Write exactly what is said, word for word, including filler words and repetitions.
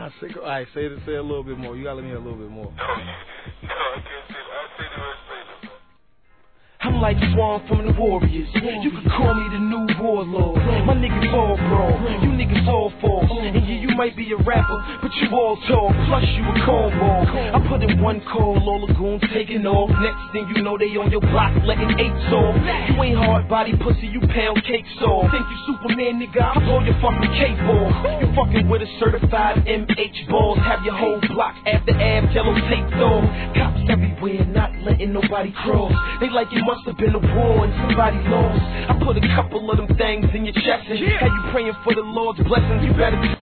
Nah, say, all right, say it, say it a little bit more. You gotta let me hear a little bit more. No, no, I can't say that. I'll say the rest later. I'm like Swan from the Warriors. You can call me the new warlord. My niggas all brawl, you niggas all fall. And yeah, you might be a rapper, but you all talk. Plus you a cornball. I put in one call, all the goons taking off. Next thing you know, they on your block letting eights off. You ain't hard body pussy, you pound cake off. Think you Superman, nigga? I blow your fucking cape off. You fucking with a certified M H balls. Have your whole block after ab yellow taped off. Cops everywhere, not letting nobody cross. They like it must have been a war and somebody lost. I put a couple of them things in your chest and had you praying for the Lord's blessings. You better